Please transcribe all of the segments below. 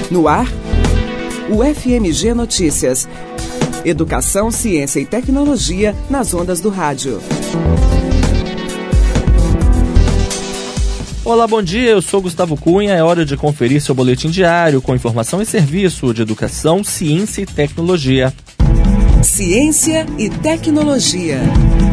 No ar, o FMG Notícias. Educação, ciência e tecnologia nas ondas do rádio. Olá, bom dia, eu sou Gustavo Cunha. É hora de conferir seu boletim diário com informação e serviço de educação, ciência e tecnologia. Ciência e tecnologia.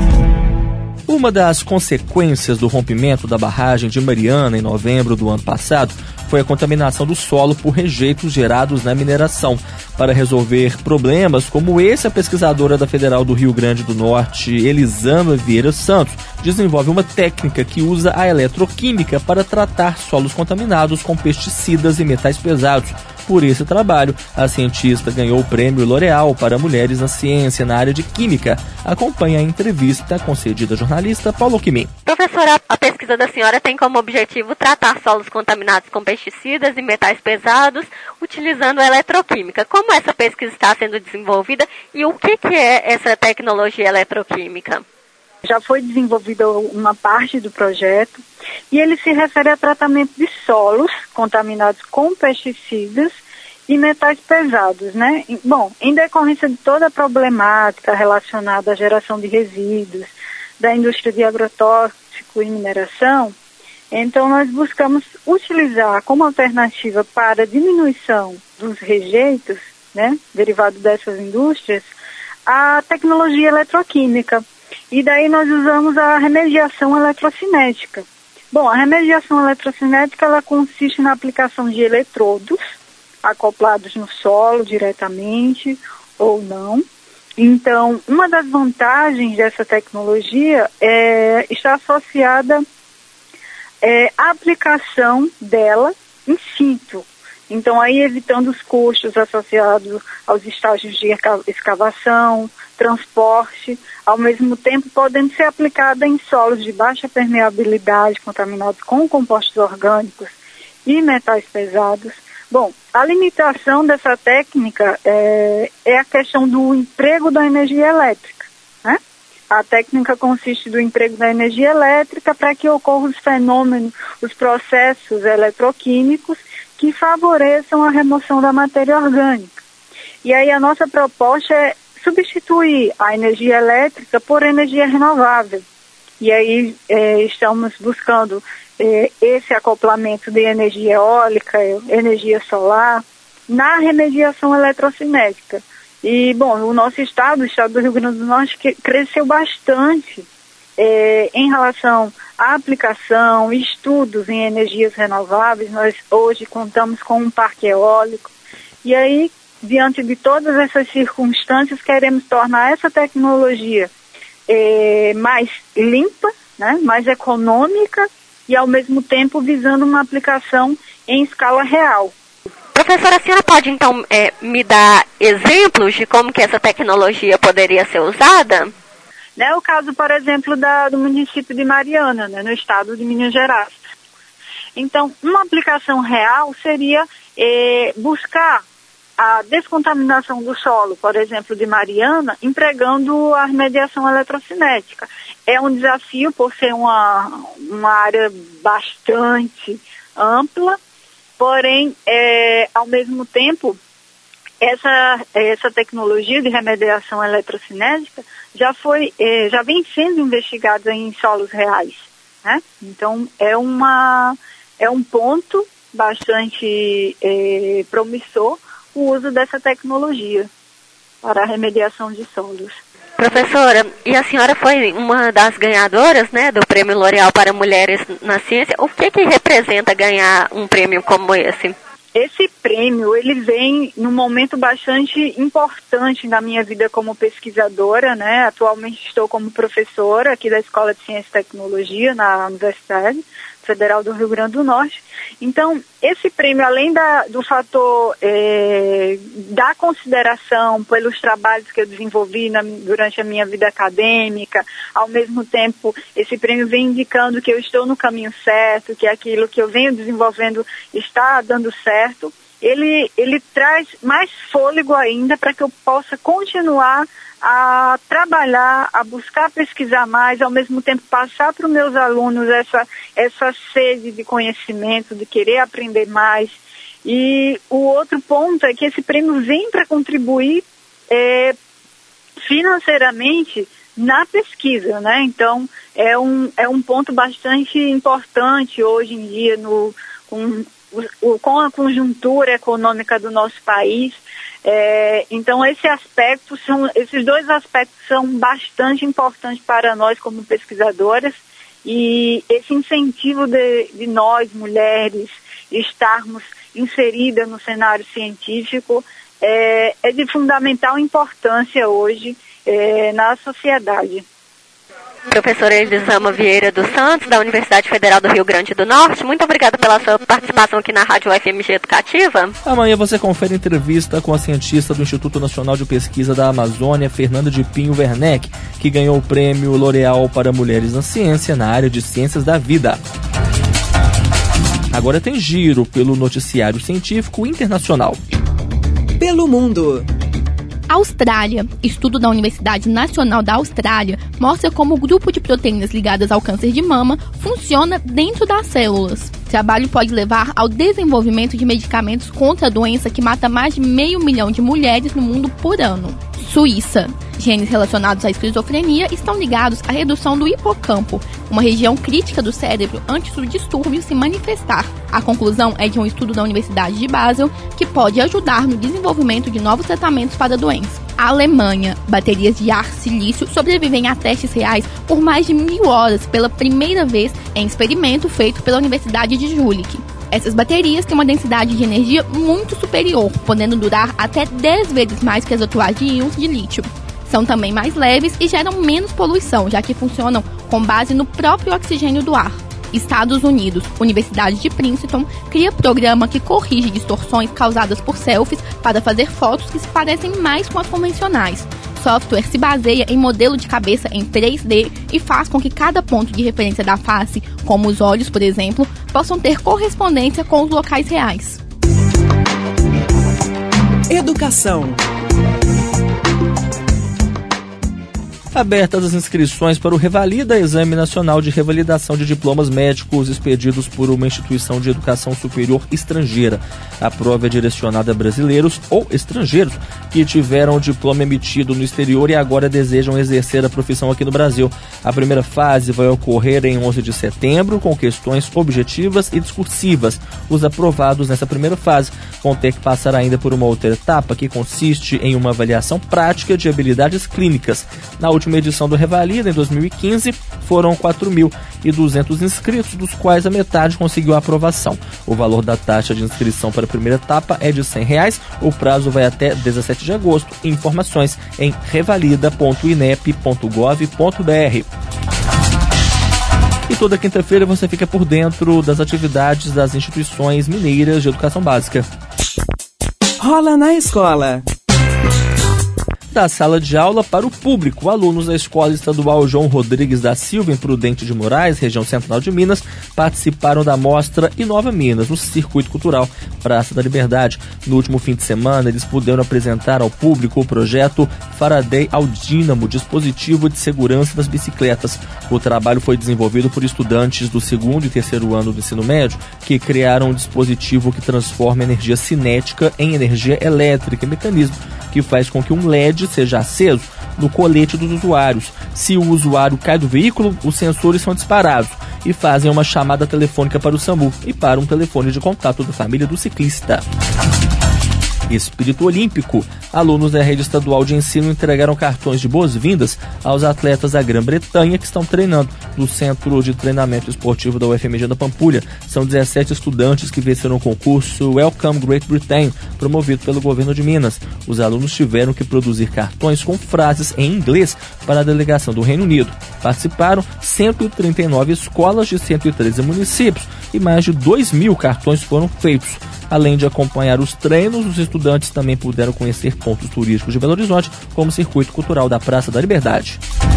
Uma das consequências do rompimento da barragem de Mariana em novembro do ano passado foi a contaminação do solo por rejeitos gerados na mineração. Para resolver problemas como esse, a pesquisadora da Federal do Rio Grande do Norte, Elisama Vieira Santos, desenvolve uma técnica que usa a eletroquímica para tratar solos contaminados com pesticidas e metais pesados. Por esse trabalho, a cientista ganhou o prêmio L'Oréal para mulheres na ciência na área de química. Acompanhe a entrevista concedida à jornalista Paulo Quimin. Professora, a pesquisa da senhora tem como objetivo tratar solos contaminados com pesticidas e metais pesados utilizando a eletroquímica. Como essa pesquisa está sendo desenvolvida e o que é essa tecnologia eletroquímica? Já foi desenvolvida uma parte do projeto e ele se refere a tratamento de solos contaminados com pesticidas e metais pesados, né? Bom, em decorrência de toda a problemática relacionada à geração de resíduos da indústria de agrotóxico e mineração, então nós buscamos utilizar como alternativa para a diminuição dos rejeitos, né, derivado dessas indústrias, a tecnologia eletroquímica. E daí nós usamos a remediação eletrocinética. Bom, a remediação eletrocinética ela consiste na aplicação de eletrodos acoplados no solo diretamente ou não. Então, uma das vantagens dessa tecnologia está associada à aplicação dela in situ. Então, aí evitando os custos associados aos estágios de escavação, transporte, ao mesmo tempo podendo ser aplicada em solos de baixa permeabilidade, contaminados com compostos orgânicos e metais pesados. Bom, a limitação dessa técnica é a questão do emprego da energia elétrica, né? A técnica consiste do emprego da energia elétrica para que ocorram os fenômenos, os processos eletroquímicos que favoreçam a remoção da matéria orgânica. E aí a nossa proposta é substituir a energia elétrica por energia renovável. E aí estamos buscando esse acoplamento de energia eólica, energia solar, na remediação eletrocinética. E, bom, o nosso estado, o estado do Rio Grande do Norte, cresceu bastante em relação à aplicação, estudos em energias renováveis. Nós hoje contamos com um parque eólico. E aí, diante de todas essas circunstâncias, queremos tornar essa tecnologia mais limpa, né, mais econômica e, ao mesmo tempo, visando uma aplicação em escala real. Professora, a senhora pode, então, me dar exemplos de como que essa tecnologia poderia ser usada? É o caso, por exemplo, do município de Mariana, né, no estado de Minas Gerais. Então, uma aplicação real seria buscar a descontaminação do solo, por exemplo, de Mariana, empregando a remediação eletrocinética. É um desafio por ser uma área bastante ampla, porém, ao mesmo tempo, essa tecnologia de remediação eletrocinética já vem sendo investigada em solos reais, né? Então, é um ponto bastante promissor o uso dessa tecnologia para a remediação de solos. Professora, e a senhora foi uma das ganhadoras, né, do Prêmio L'Oréal para Mulheres na Ciência. O que representa ganhar um prêmio como esse? Esse prêmio, ele vem num momento bastante importante na minha vida como pesquisadora, né? Atualmente estou como professora aqui da Escola de Ciência e Tecnologia na Universidade Federal do Rio Grande do Norte. Então, esse prêmio, além do fator da consideração pelos trabalhos que eu desenvolvi durante a minha vida acadêmica, ao mesmo tempo, esse prêmio vem indicando que eu estou no caminho certo, que aquilo que eu venho desenvolvendo está dando certo. Ele traz mais fôlego ainda para que eu possa continuar a trabalhar, a buscar pesquisar mais, ao mesmo tempo passar para os meus alunos essa sede de conhecimento, de querer aprender mais. E o outro ponto é que esse prêmio vem para contribuir financeiramente na pesquisa, né? Então, é um ponto bastante importante hoje em dia com a conjuntura econômica do nosso país. Então, esses dois aspectos são bastante importantes para nós como pesquisadoras, e esse incentivo de nós, mulheres, estarmos inseridas no cenário científico é de fundamental importância hoje na sociedade. Professora Elisama Vieira dos Santos, da Universidade Federal do Rio Grande do Norte, muito obrigada pela sua participação aqui na Rádio UFMG Educativa. Amanhã você confere entrevista com a cientista do Instituto Nacional de Pesquisa da Amazônia, Fernanda de Pinho Werneck, que ganhou o prêmio L'Oréal para Mulheres na Ciência na área de Ciências da Vida. Agora tem giro pelo noticiário científico internacional. Pelo mundo. Austrália. Estudo da Universidade Nacional da Austrália mostra como o grupo de proteínas ligadas ao câncer de mama funciona dentro das células. O trabalho pode levar ao desenvolvimento de medicamentos contra a doença que mata mais de 500 mil de mulheres no mundo por ano. Suíça. Genes relacionados à esquizofrenia estão ligados à redução do hipocampo, uma região crítica do cérebro antes do distúrbio se manifestar. A conclusão é de um estudo da Universidade de Basel que pode ajudar no desenvolvimento de novos tratamentos para a doença. A Alemanha. Baterias de ar silício sobrevivem a testes reais por mais de 1000 horas pela primeira vez em experimento feito pela Universidade de Jülich. Essas baterias têm uma densidade de energia muito superior, podendo durar até 10 vezes mais que as atuais de íons de lítio. São também mais leves e geram menos poluição, já que funcionam com base no próprio oxigênio do ar. Estados Unidos. Universidade de Princeton cria programa que corrige distorções causadas por selfies para fazer fotos que se parecem mais com as convencionais. Software se baseia em modelo de cabeça em 3D e faz com que cada ponto de referência da face, como os olhos, por exemplo, possam ter correspondência com os locais reais. Educação. Abertas as inscrições para o Revalida, Exame Nacional de Revalidação de Diplomas Médicos expedidos por uma instituição de educação superior estrangeira. A prova é direcionada a brasileiros ou estrangeiros que tiveram o diploma emitido no exterior e agora desejam exercer a profissão aqui no Brasil. A primeira fase vai ocorrer em 11 de setembro, com questões objetivas e discursivas. Os aprovados nessa primeira fase vão ter que passar ainda por uma outra etapa, que consiste em uma avaliação prática de habilidades clínicas. Na última edição do Revalida, em 2015, foram 4.200 inscritos, dos quais a metade conseguiu a aprovação. O valor da taxa de inscrição para a primeira etapa é de R$100. O prazo vai até 17 de agosto. Informações em revalida.inep.gov.br. E toda quinta-feira você fica por dentro das atividades das instituições mineiras de educação básica. Rola na escola. Da sala de aula para o público, alunos da Escola Estadual João Rodrigues da Silva, em Prudente de Moraes, região central de Minas, participaram da mostra Inova Minas, no Circuito Cultural Praça da Liberdade. No último fim de semana, eles puderam apresentar ao público o projeto Faraday ao Dínamo, dispositivo de segurança das bicicletas. O trabalho foi desenvolvido por estudantes do 2º e 3º ano do ensino médio, que criaram um dispositivo que transforma energia cinética em energia elétrica e mecanismo que faz com que um LED seja aceso no colete dos usuários. Se o usuário cai do veículo, os sensores são disparados e fazem uma chamada telefônica para o SAMU e para um telefone de contato da família do ciclista. Espírito olímpico. Alunos da rede estadual de ensino entregaram cartões de boas-vindas aos atletas da Grã-Bretanha que estão treinando no Centro de Treinamento Esportivo da UFMG da Pampulha. São 17 estudantes que venceram o concurso Welcome Great Britain, promovido pelo governo de Minas. Os alunos tiveram que produzir cartões com frases em inglês para a delegação do Reino Unido. Participaram 139 escolas de 113 municípios e mais de 2.000 cartões foram feitos. Além de acompanhar os treinos, os estudantes também puderam conhecer pontos turísticos de Belo Horizonte, como o Circuito Cultural da Praça da Liberdade.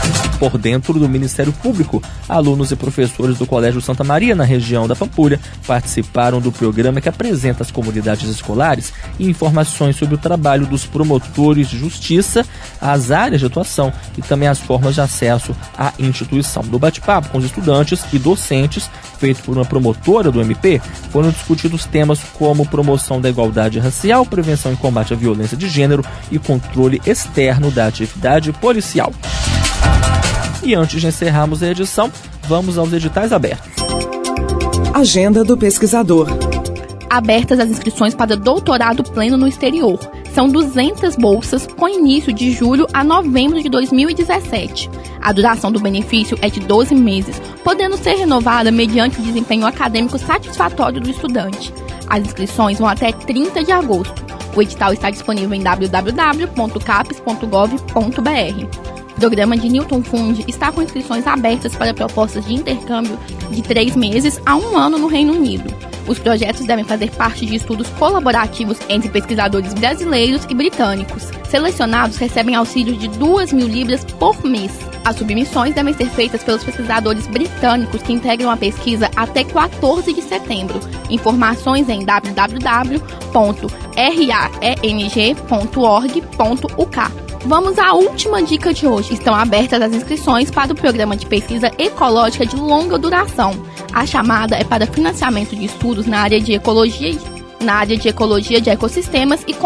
Por dentro do Ministério Público, alunos e professores do Colégio Santa Maria, na região da Pampulha, participaram do programa que apresenta às comunidades escolares informações sobre o trabalho dos promotores de justiça, as áreas de atuação e também as formas de acesso à instituição. No bate-papo com os estudantes e docentes, feito por uma promotora do MP, foram discutidos temas como promoção da igualdade racial, prevenção e combate à violência de gênero e controle externo da atividade policial. E antes de encerrarmos a edição, vamos aos editais abertos. Agenda do pesquisador. Abertas as inscrições para doutorado pleno no exterior. São 200 bolsas com início de julho a novembro de 2017. A duração do benefício é de 12 meses, podendo ser renovada mediante o desempenho acadêmico satisfatório do estudante. As inscrições vão até 30 de agosto. O edital está disponível em www.capes.gov.br. O programa de Newton Fund está com inscrições abertas para propostas de intercâmbio de 3 meses a 1 ano no Reino Unido. Os projetos devem fazer parte de estudos colaborativos entre pesquisadores brasileiros e britânicos. Selecionados recebem auxílio de 2.000 libras por mês. As submissões devem ser feitas pelos pesquisadores britânicos que integram a pesquisa até 14 de setembro. Informações em www.raeng.org.uk. Vamos à última dica de hoje. Estão abertas as inscrições para o programa de pesquisa ecológica de longa duração. A chamada é para financiamento de estudos na área de ecologia de ecossistemas e